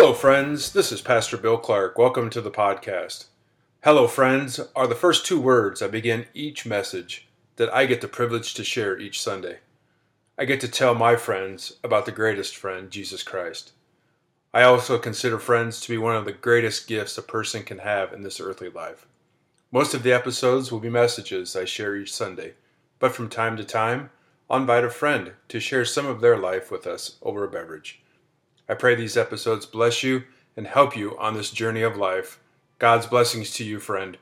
Hello, friends. This is Pastor Bill Clark. Welcome to the podcast. Hello, friends are the first two words I begin each message that I get the privilege to share each Sunday. I get to tell my friends about the greatest friend, Jesus Christ. I also consider friends to be one of the greatest gifts a person can have in this earthly life. Most of the episodes will be messages I share each Sunday, but from time to time, I'll invite a friend to share some of their life with us over a beverage. I pray these episodes bless you and help you on this journey of life. God's blessings to you, friend.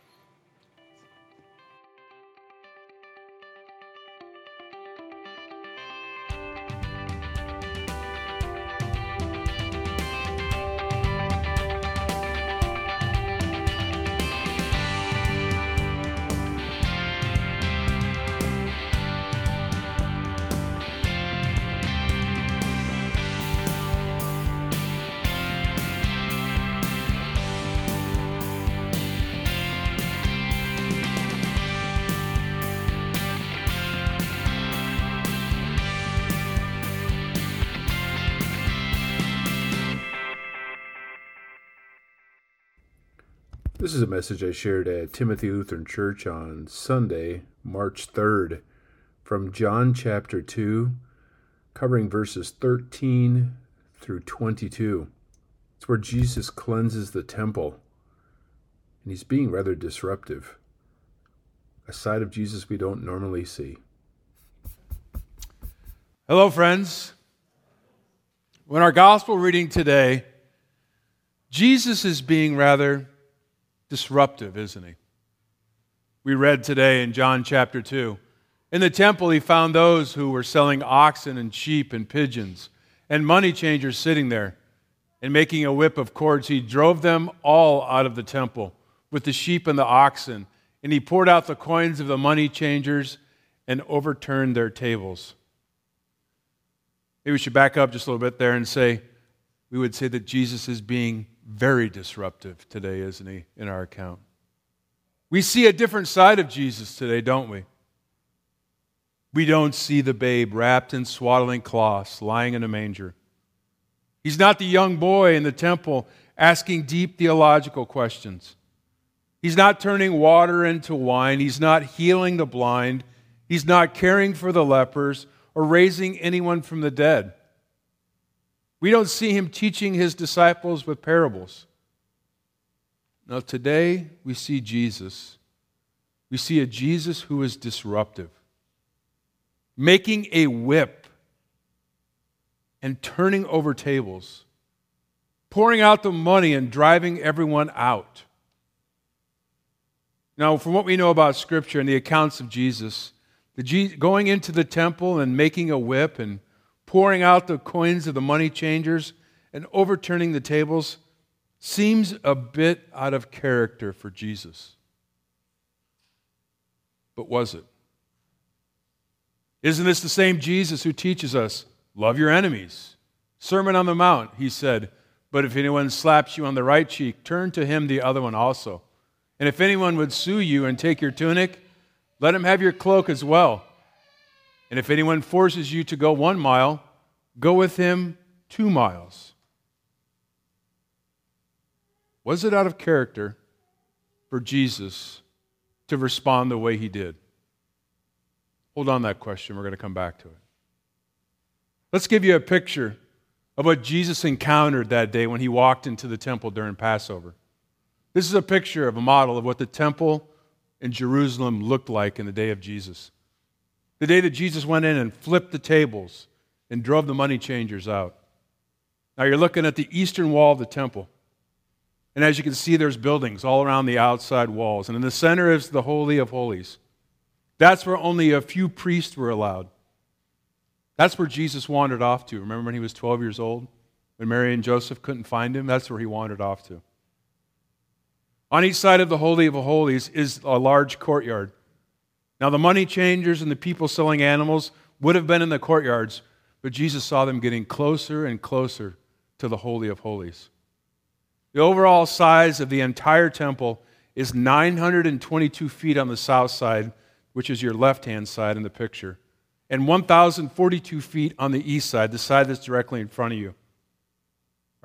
This is a message I shared at Timothy Lutheran Church on Sunday, March 3rd, from John chapter 2, covering verses 13 through 22. It's where Jesus cleanses the temple, and he's being rather disruptive, a side of Jesus we don't normally see. Hello, friends. In our gospel reading today, Jesus is being rather disruptive, isn't he? We read today in John chapter 2. In the temple, he found those who were selling oxen and sheep and pigeons, and money changers sitting there. And making a whip of cords, he drove them all out of the temple with the sheep and the oxen, and he poured out the coins of the money changers and overturned their tables. Maybe we should back up just a little bit there and we would say that Jesus is being very disruptive today, isn't he, in our account? We see a different side of Jesus today, don't we? We don't see the babe wrapped in swaddling cloths, lying in a manger. He's not the young boy in the temple asking deep theological questions. He's not turning water into wine. He's not healing the blind. He's not caring for the lepers or raising anyone from the dead. We don't see him teaching his disciples with parables. Now, today we see Jesus. We see a Jesus who is disruptive, making a whip and turning over tables, pouring out the money and driving everyone out. Now, from what we know about Scripture and the accounts of Jesus, going into the temple and making a whip and pouring out the coins of the money changers and overturning the tables seems a bit out of character for Jesus. But was it? Isn't this the same Jesus who teaches us, love your enemies? Sermon on the Mount, he said, but if anyone slaps you on the right cheek, turn to him the other one also. And if anyone would sue you and take your tunic, let him have your cloak as well. And if anyone forces you to go 1 mile, go with him 2 miles. Was it out of character for Jesus to respond the way he did? Hold on that question. We're going to come back to it. Let's give you a picture of what Jesus encountered that day when he walked into the temple during Passover. This is a picture of a model of what the temple in Jerusalem looked like in the day of Jesus. The day that Jesus went in and flipped the tables and drove the money changers out. Now you're looking at the eastern wall of the temple. And as you can see, there's buildings all around the outside walls. And in the center is the Holy of Holies. That's where only a few priests were allowed. That's where Jesus wandered off to. Remember when he was 12 years old? When Mary and Joseph couldn't find him? That's where he wandered off to. On each side of the Holy of Holies is a large courtyard. Now, the money changers and the people selling animals would have been in the courtyards, but Jesus saw them getting closer and closer to the Holy of Holies. The overall size of the entire temple is 922 feet on the south side, which is your left-hand side in the picture, and 1,042 feet on the east side, the side that's directly in front of you.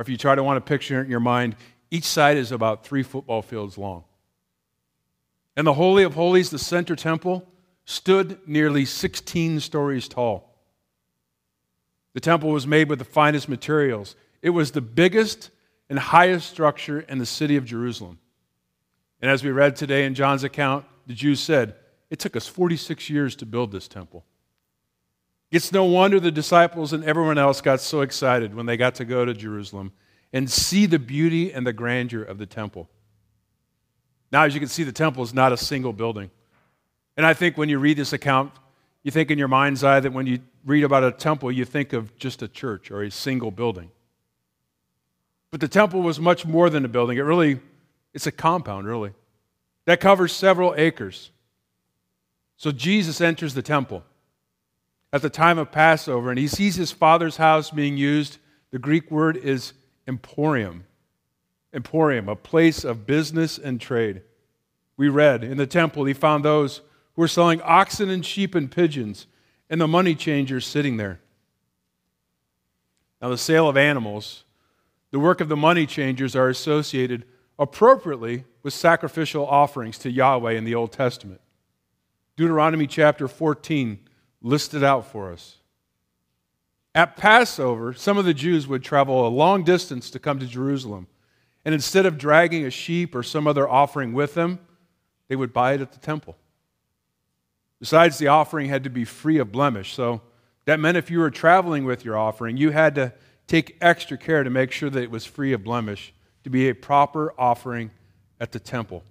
or if you try to want to picture it in your mind, each side is about 3 football fields long. And the Holy of Holies, the center temple, stood nearly 16 stories tall. The temple was made with the finest materials. It was the biggest and highest structure in the city of Jerusalem. And as we read today in John's account, the Jews said, it took us 46 years to build this temple. It's no wonder the disciples and everyone else got so excited when they got to go to Jerusalem and see the beauty and the grandeur of the temple. Now, as you can see, the temple is not a single building. And I think when you read this account, you think in your mind's eye that when you read about a temple, you think of just a church or a single building. But the temple was much more than a building. It's a compound, really, that covers several acres. So Jesus enters the temple at the time of Passover, and he sees his Father's house being used. The Greek word is emporium. Emporium, a place of business and trade. We read, in the temple he found those who were selling oxen and sheep and pigeons, and the money changers sitting there. Now, the sale of animals, the work of the money changers, are associated appropriately with sacrificial offerings to Yahweh in the Old Testament. Deuteronomy chapter 14 lists it out for us. At Passover, some of the Jews would travel a long distance to come to Jerusalem, and instead of dragging a sheep or some other offering with them, they would buy it at the temple. Besides, the offering had to be free of blemish, so that meant if you were traveling with your offering, you had to take extra care to make sure that it was free of blemish, to be a proper offering at the temple.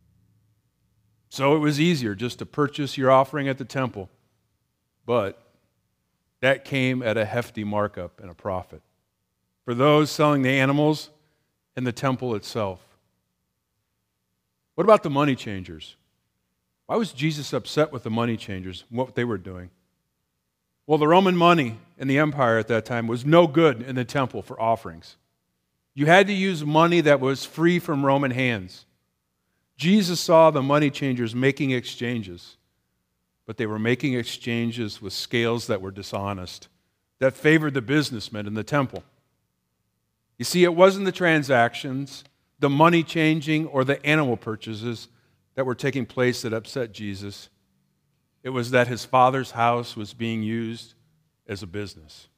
So it was easier just to purchase your offering at the temple, but that came at a hefty markup and a profit for those selling the animals and the temple itself. What about the money changers? Why was Jesus upset with the money changers and what they were doing? Well, the Roman money in the empire at that time was no good in the temple for offerings. You had to use money that was free from Roman hands. Jesus saw the money changers making exchanges, but they were making exchanges with scales that were dishonest, that favored the businessmen in the temple. You see, it wasn't the transactions, the money changing, or the animal purchases that were taking place that upset Jesus. It was that his Father's house was being used as a business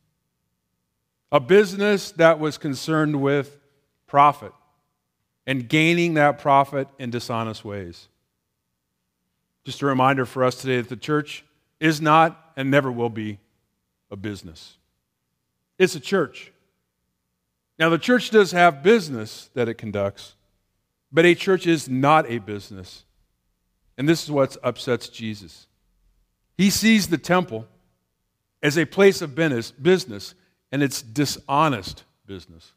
that was concerned with profit and gaining that profit in dishonest ways. Just a reminder for us today that the church is not and never will be a business. It's a church. Now, the church does have business that it conducts, but a church is not a business. And this is what upsets Jesus. He sees the temple as a place of business, and it's dishonest business.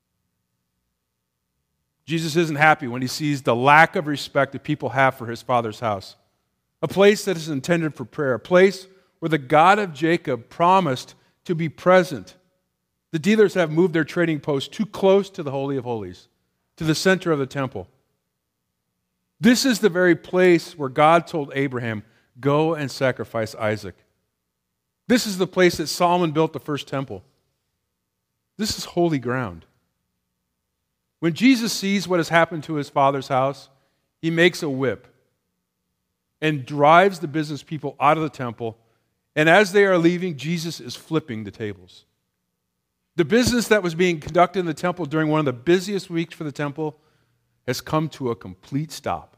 Jesus isn't happy when he sees the lack of respect that people have for his Father's house, a place that is intended for prayer, a place where the God of Jacob promised to be present. The dealers have moved their trading post too close to the Holy of Holies, to the center of the temple. This is the very place where God told Abraham, go and sacrifice Isaac. This is the place that Solomon built the first temple. This is holy ground. When Jesus sees what has happened to his Father's house, he makes a whip and drives the business people out of the temple. And as they are leaving, Jesus is flipping the tables. The business that was being conducted in the temple during one of the busiest weeks for the temple has come to a complete stop.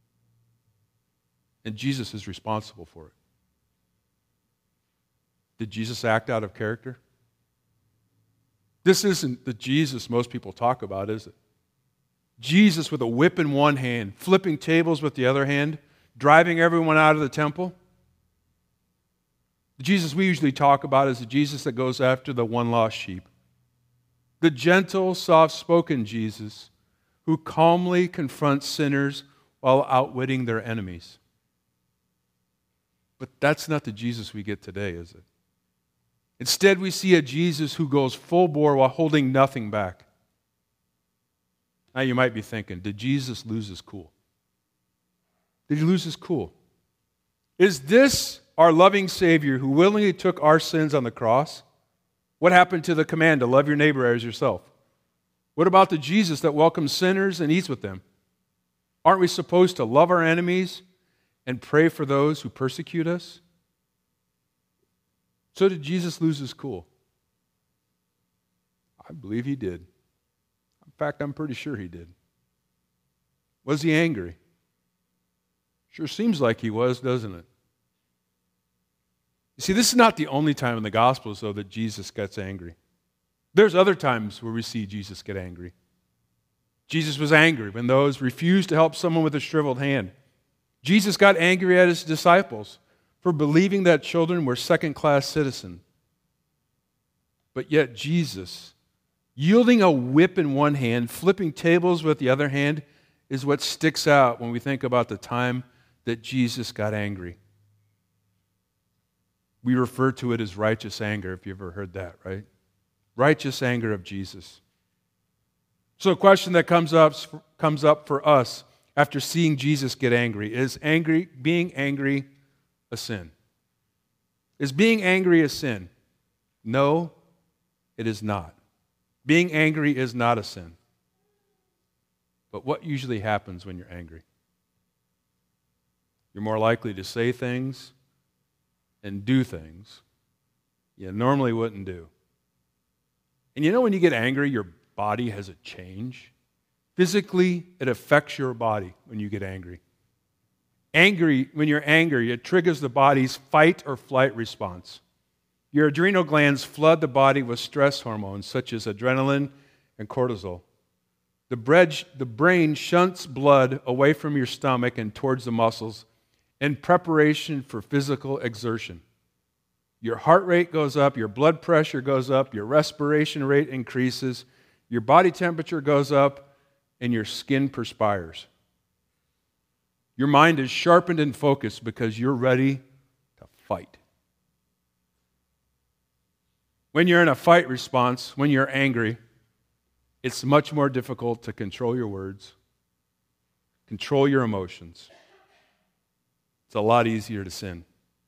And Jesus is responsible for it. Did Jesus act out of character? This isn't the Jesus most people talk about, is it? Jesus with a whip in one hand, flipping tables with the other hand, driving everyone out of the temple. The Jesus we usually talk about is the Jesus that goes after the one lost sheep. The gentle, soft-spoken Jesus who calmly confronts sinners while outwitting their enemies. But that's not the Jesus we get today, is it? Instead, we see a Jesus who goes full bore while holding nothing back. Now you might be thinking, did Jesus lose his cool? Did he lose his cool? Is this our loving Savior who willingly took our sins on the cross? What happened to the command to love your neighbor as yourself? What about the Jesus that welcomes sinners and eats with them? Aren't we supposed to love our enemies and pray for those who persecute us? So did Jesus lose his cool? I believe he did. In fact, I'm pretty sure he did. Was he angry? Sure seems like he was, doesn't it? You see, this is not the only time in the Gospels, though, that Jesus gets angry. There's other times where we see Jesus get angry. Jesus was angry when those refused to help someone with a shriveled hand. Jesus got angry at his disciples for believing that children were second-class citizens. But yet Jesus, yielding a whip in one hand, flipping tables with the other hand, is what sticks out when we think about the time that Jesus got angry. We refer to it as righteous anger, if you've ever heard that, right? Righteous anger of Jesus. So a question that comes up for us after seeing Jesus get angry is being angry a sin? Is being angry a sin? No, it is not. Being angry is not a sin. But what usually happens when you're angry? You're more likely to say things and do things you normally wouldn't do. And you know when you get angry, your body has a change. Physically, it affects your body when you get angry. When you're angry, it triggers the body's fight or flight response. Your adrenal glands flood the body with stress hormones such as adrenaline and cortisol. The brain shunts blood away from your stomach and towards the muscles in preparation for physical exertion. Your heart rate goes up, your blood pressure goes up, your respiration rate increases, your body temperature goes up, and your skin perspires. Your mind is sharpened and focused because you're ready to fight. When you're in a fight response, when you're angry, it's much more difficult to control your words, control your emotions. It's a lot easier to sin.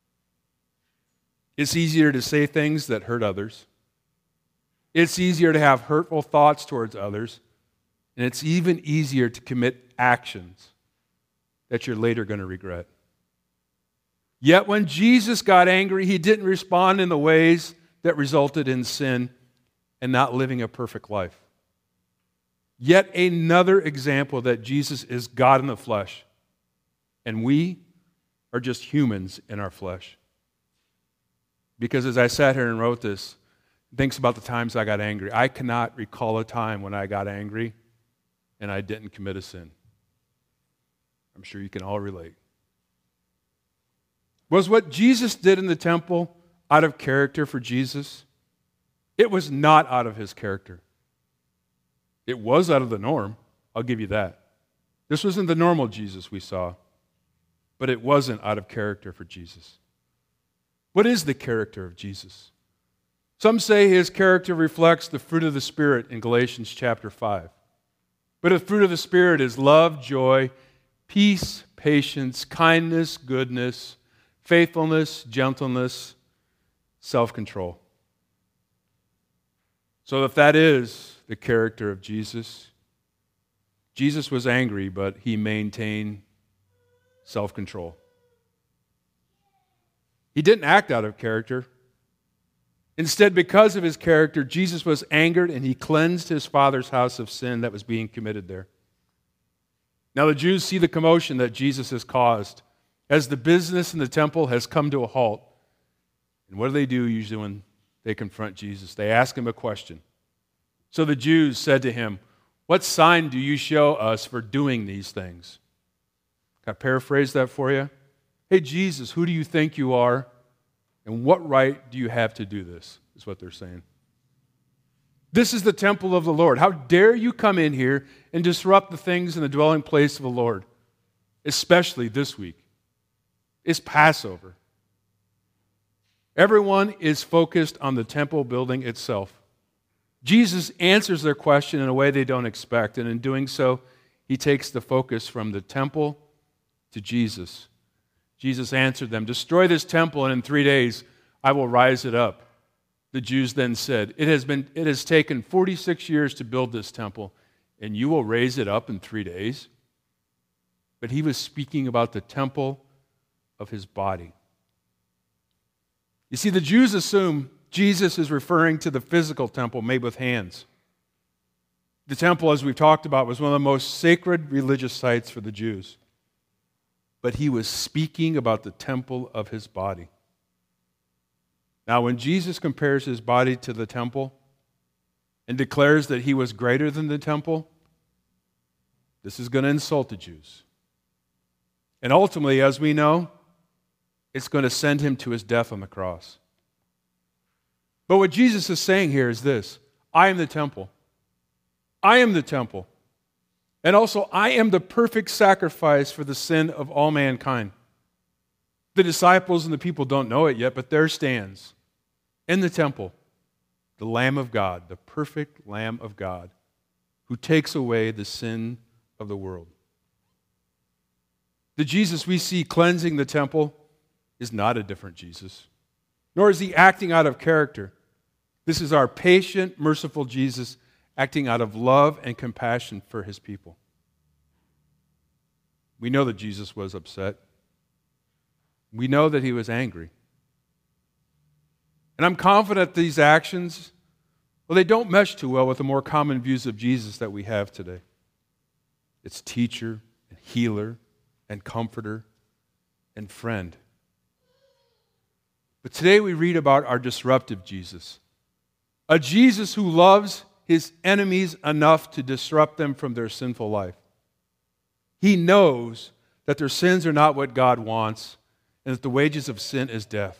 It's easier to say things that hurt others. It's easier to have hurtful thoughts towards others. And it's even easier to commit actions that you're later going to regret. Yet when Jesus got angry, he didn't respond in the ways that resulted in sin and not living a perfect life. Yet another example that Jesus is God in the flesh, and we are just humans in our flesh. Because as I sat here and wrote this, thinks about the times I got angry. I cannot recall a time when I got angry and I didn't commit a sin. I'm sure you can all relate. Was what Jesus did in the temple out of character for Jesus? It was not out of his character. It was out of the norm. I'll give you that. This wasn't the normal Jesus we saw, but it wasn't out of character for Jesus. What is the character of Jesus? Some say his character reflects the fruit of the Spirit in Galatians chapter 5. But the fruit of the Spirit is love, joy, peace, patience, kindness, goodness, faithfulness, gentleness, self-control. So if that is the character of Jesus, Jesus was angry, but he maintained self-control. He didn't act out of character. Instead, because of his character, Jesus was angered and he cleansed his Father's house of sin that was being committed there. Now the Jews see the commotion that Jesus has caused as the business in the temple has come to a halt. And what do usually when they confront Jesus? They ask him a question. So the Jews said to him, "What sign do you show us for doing these things?" Can I paraphrase that for you? Hey, Jesus, who do you think you are? And what right do you have to do this? Is what they're saying. This is the temple of the Lord. How dare you come in here and disrupt the things in the dwelling place of the Lord? Especially this week. It's Passover. Everyone is focused on the temple building itself. Jesus answers their question in a way they don't expect, and in doing so, he takes the focus from the temple to Jesus. Jesus answered them, "Destroy this temple, and in 3 days I will rise it up." The Jews then said, it has taken 46 years to build this temple, and you will raise it up in 3 days? But he was speaking about the temple of his body. You see, the Jews assume Jesus is referring to the physical temple made with hands. The temple, as we've talked about, was one of the most sacred religious sites for the Jews. But he was speaking about the temple of his body. Now, when Jesus compares his body to the temple and declares that he was greater than the temple, this is going to insult the Jews. And ultimately, as we know, it's going to send him to his death on the cross. But what Jesus is saying here is this: I am the temple. I am the temple. And also, I am the perfect sacrifice for the sin of all mankind. The disciples and the people don't know it yet, but there stands in the temple the Lamb of God, the perfect Lamb of God, who takes away the sin of the world. The Jesus we see cleansing the temple is not a different Jesus, nor is he acting out of character. This is our patient, merciful Jesus acting out of love and compassion for his people. We know that Jesus was upset. We know that he was angry. And I'm confident these actions, well, they don't mesh too well with the more common views of Jesus that we have today. It's teacher and healer and comforter and friend. But today we read about our disruptive Jesus, a Jesus who loves his enemies enough to disrupt them from their sinful life. He knows that their sins are not what God wants and that the wages of sin is death.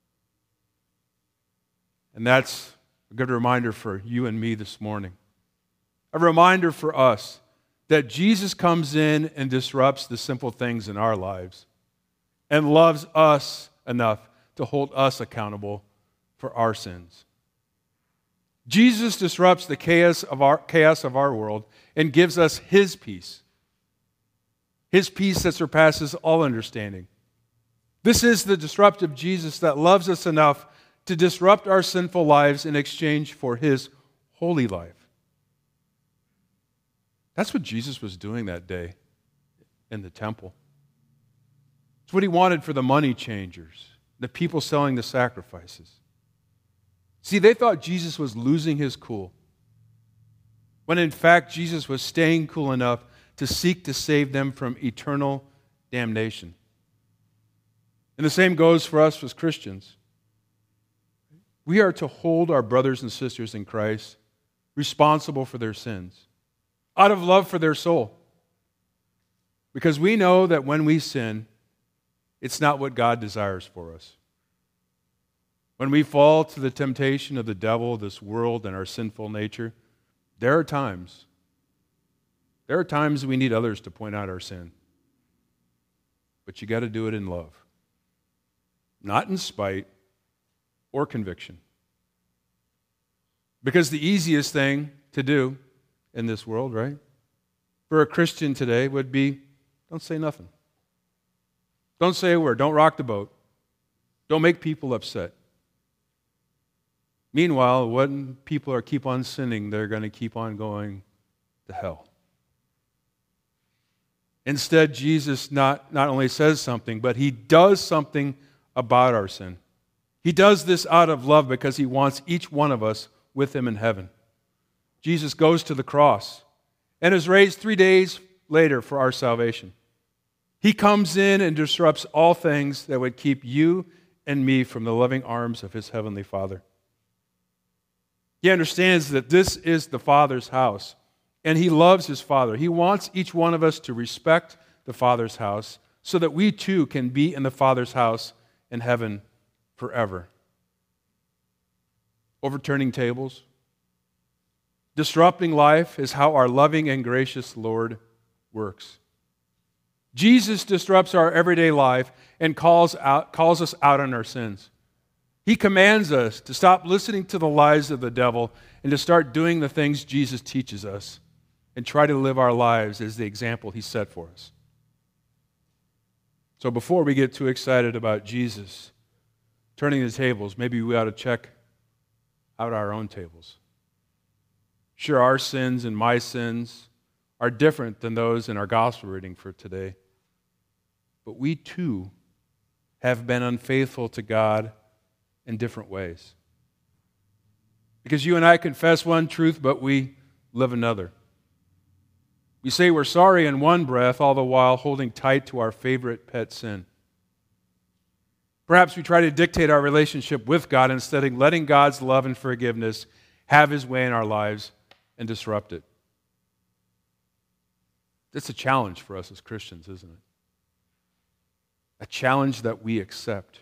And that's a good reminder for you and me this morning. A reminder for us that Jesus comes in and disrupts the simple things in our lives and loves us enough to hold us accountable for our sins. Jesus disrupts the chaos of our world and gives us his peace that surpasses all understanding. This is the disruptive Jesus that loves us enough to disrupt our sinful lives in exchange for his holy life. That's what Jesus was doing that day in the temple. It's what he wanted for the money changers, the people selling the sacrifices. See, they thought Jesus was losing his cool, when in fact Jesus was staying cool enough to seek to save them from eternal damnation. And the same goes for us as Christians. We are to hold our brothers and sisters in Christ responsible for their sins, out of love for their soul. Because we know that when we sin, it's not what God desires for us. When we fall to the temptation of the devil, this world, and our sinful nature, there are times we need others to point out our sin. But you got to do it in love, not in spite or conviction. Because the easiest thing to do in this world, right, for a Christian today would be, don't say nothing. Don't say a word. Don't rock the boat. Don't make people upset. Meanwhile, when people keep on sinning, they're going to keep on going to hell. Instead, Jesus not only says something, but he does something about our sin. He does this out of love because he wants each one of us with him in heaven. Jesus goes to the cross and is raised 3 days later for our salvation. He comes in and disrupts all things that would keep you and me from the loving arms of his heavenly Father. He understands that this is the Father's house, and he loves his Father. He wants each one of us to respect the Father's house so that we too can be in the Father's house in heaven forever. Overturning tables, disrupting life is how our loving and gracious Lord works. Jesus disrupts our everyday life and calls us out on our sins. He commands us to stop listening to the lies of the devil and to start doing the things Jesus teaches us and try to live our lives as the example he set for us. So before we get too excited about Jesus turning the tables, maybe we ought to check out our own tables. Sure, our sins and my sins are different than those in our gospel reading for today. But we too have been unfaithful to God in different ways. Because you and I confess one truth, but we live another. We say we're sorry in one breath, all the while holding tight to our favorite pet sin. Perhaps we try to dictate our relationship with God instead of letting God's love and forgiveness have His way in our lives and disrupt it. It's a challenge for us as Christians, isn't it? A challenge that we accept.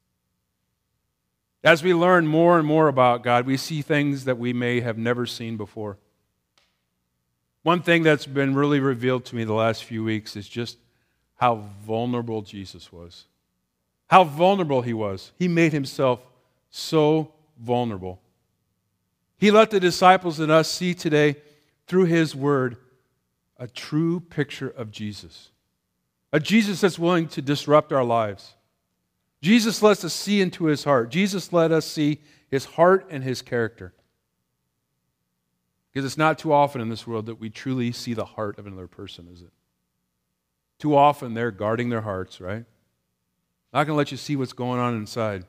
As we learn more and more about God, we see things that we may have never seen before. One thing that's been really revealed to me the last few weeks is just how vulnerable Jesus was. How vulnerable He was. He made Himself so vulnerable. He let the disciples and us see today, through His Word, a true picture of Jesus. A Jesus that's willing to disrupt our lives. Jesus lets us see into His heart. Jesus let us see His heart and His character. Because it's not too often in this world that we truly see the heart of another person, is it? Too often they're guarding their hearts, right? Not going to let you see what's going on inside.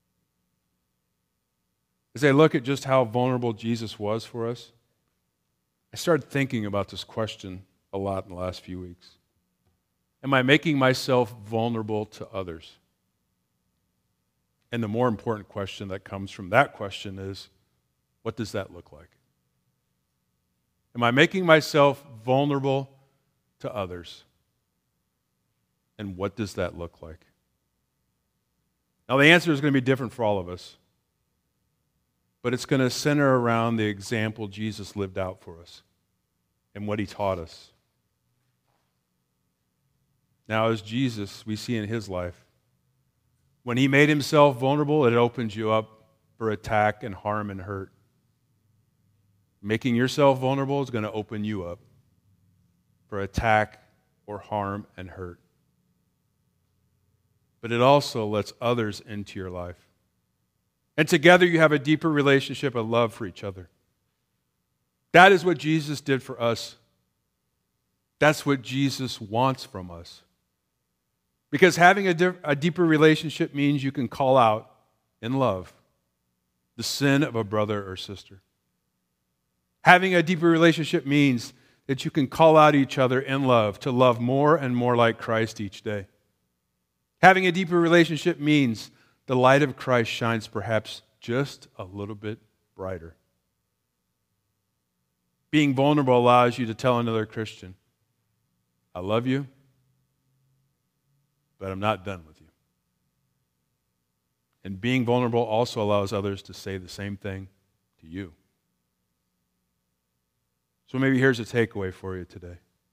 As I look at just how vulnerable Jesus was for us, I started thinking about this question a lot in the last few weeks. Am I making myself vulnerable to others? And the more important question that comes from that question is, what does that look like? Am I making myself vulnerable to others? And what does that look like? Now, the answer is going to be different for all of us, but it's going to center around the example Jesus lived out for us and what He taught us. Now, as Jesus, we see in His life, when He made Himself vulnerable, it opens you up for attack and harm and hurt. Making yourself vulnerable is going to open you up for attack or harm and hurt. But it also lets others into your life. And together you have a deeper relationship of love for each other. That is what Jesus did for us. That's what Jesus wants from us. Because having a deeper relationship means you can call out in love the sin of a brother or sister. Having a deeper relationship means that you can call out each other in love to love more and more like Christ each day. Having a deeper relationship means the light of Christ shines perhaps just a little bit brighter. Being vulnerable allows you to tell another Christian, I love you, but I'm not done with you. And being vulnerable also allows others to say the same thing to you. So maybe here's a takeaway for you today.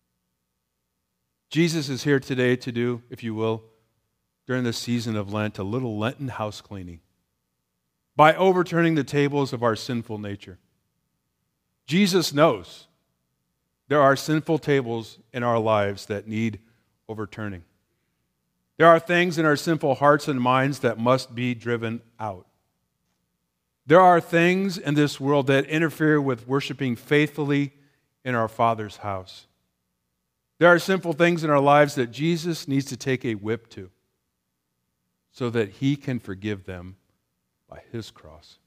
Jesus is here today to do, if you will, during this season of Lent, a little Lenten house cleaning by overturning the tables of our sinful nature. Jesus knows there are sinful tables in our lives that need overturning. There are things in our sinful hearts and minds that must be driven out. There are things in this world that interfere with worshiping faithfully in our Father's house. There are sinful things in our lives that Jesus needs to take a whip to so that He can forgive them by His cross.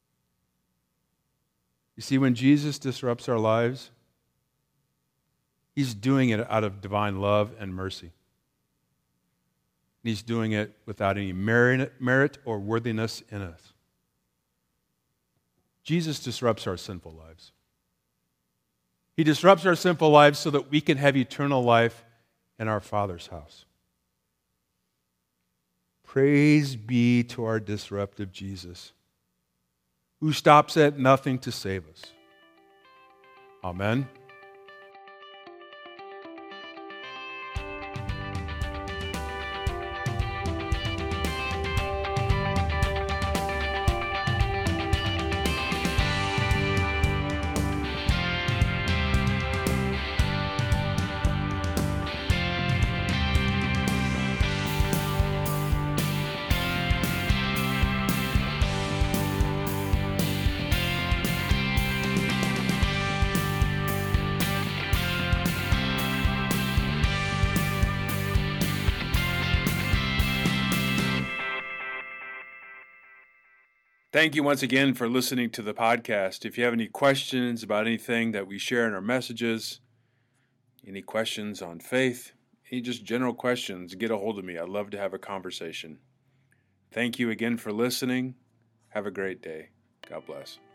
You see, when Jesus disrupts our lives, He's doing it out of divine love and mercy. And He's doing it without any merit or worthiness in us. Jesus disrupts our sinful lives. He disrupts our sinful lives so that we can have eternal life in our Father's house. Praise be to our disruptive Jesus, who stops at nothing to save us. Amen. Thank you once again for listening to the podcast. If you have any questions about anything that we share in our messages, any questions on faith, any just general questions, get a hold of me. I'd love to have a conversation. Thank you again for listening. Have a great day. God bless.